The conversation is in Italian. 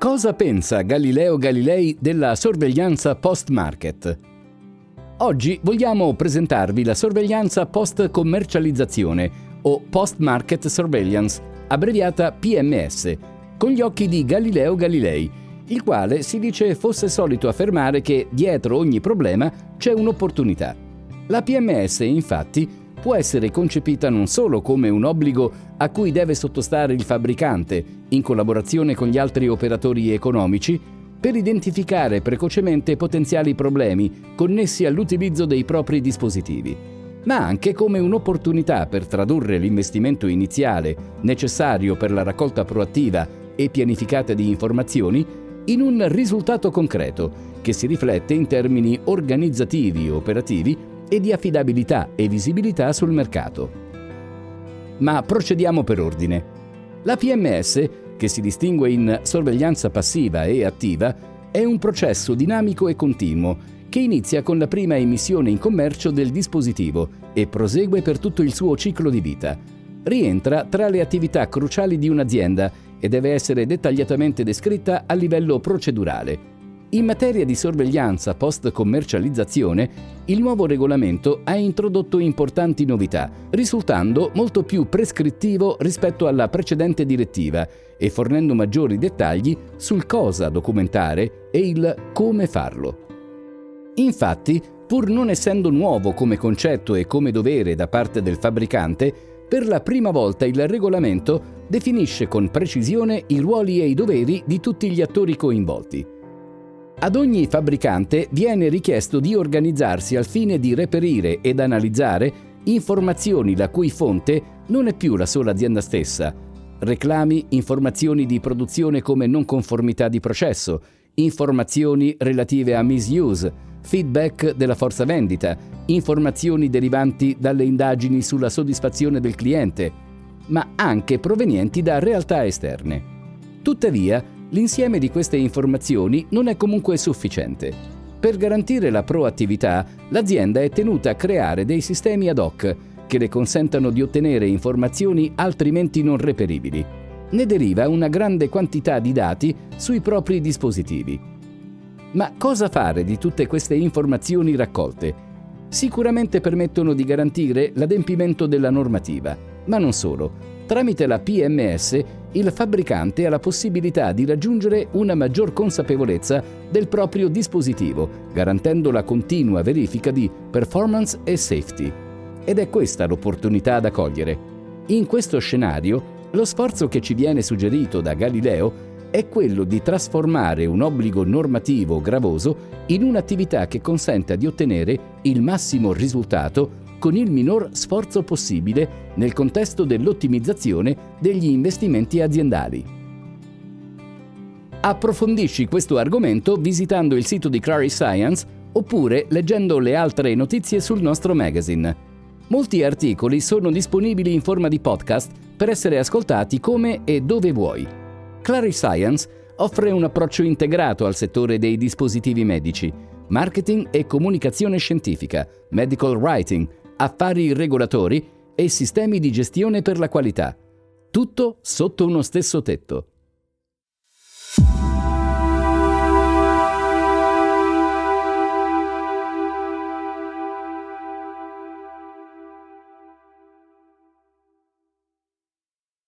Cosa pensa Galileo Galilei della sorveglianza post-market? Oggi vogliamo presentarvi la sorveglianza post-commercializzazione o Post-Market Surveillance, abbreviata PMS, con gli occhi di Galileo Galilei, il quale si dice fosse solito affermare che dietro ogni problema c'è un'opportunità. La PMS, infatti, può essere concepita non solo come un obbligo a cui deve sottostare il fabbricante, in collaborazione con gli altri operatori economici, per identificare precocemente potenziali problemi connessi all'utilizzo dei propri dispositivi, ma anche come un'opportunità per tradurre l'investimento iniziale necessario per la raccolta proattiva e pianificata di informazioni in un risultato concreto che si riflette in termini organizzativi e operativi e di affidabilità e visibilità sul mercato. Ma procediamo per ordine. La PMS, che si distingue in sorveglianza passiva e attiva, è un processo dinamico e continuo che inizia con la prima emissione in commercio del dispositivo e prosegue per tutto il suo ciclo di vita. Rientra tra le attività cruciali di un'azienda e deve essere dettagliatamente descritta a livello procedurale. In materia di sorveglianza post-commercializzazione, il nuovo regolamento ha introdotto importanti novità, risultando molto più prescrittivo rispetto alla precedente direttiva e fornendo maggiori dettagli sul cosa documentare e il come farlo. Infatti, pur non essendo nuovo come concetto e come dovere da parte del fabbricante, per la prima volta il regolamento definisce con precisione i ruoli e i doveri di tutti gli attori coinvolti. Ad ogni fabbricante viene richiesto di organizzarsi al fine di reperire ed analizzare informazioni la cui fonte non è più la sola azienda stessa. Reclami, informazioni di produzione come non conformità di processo, informazioni relative a misuse, feedback della forza vendita, informazioni derivanti dalle indagini sulla soddisfazione del cliente, ma anche provenienti da realtà esterne. Tuttavia, l'insieme di queste informazioni non è comunque sufficiente. Per garantire la proattività, l'azienda è tenuta a creare dei sistemi ad hoc che le consentano di ottenere informazioni altrimenti non reperibili. Ne deriva una grande quantità di dati sui propri dispositivi. Ma cosa fare di tutte queste informazioni raccolte? Sicuramente permettono di garantire l'adempimento della normativa, ma non solo. Tramite la PMS, il fabbricante ha la possibilità di raggiungere una maggior consapevolezza del proprio dispositivo, garantendo la continua verifica di performance e safety. Ed è questa l'opportunità da cogliere. In questo scenario, lo sforzo che ci viene suggerito da Galileo è quello di trasformare un obbligo normativo gravoso in un'attività che consenta di ottenere il massimo risultato con il minor sforzo possibile nel contesto dell'ottimizzazione degli investimenti aziendali. Approfondisci questo argomento visitando il sito di Claris Science oppure leggendo le altre notizie sul nostro magazine. Molti articoli sono disponibili in forma di podcast per essere ascoltati come e dove vuoi. Claris Science offre un approccio integrato al settore dei dispositivi medici, marketing e comunicazione scientifica, medical writing, affari regolatori e sistemi di gestione per la qualità. Tutto sotto uno stesso tetto.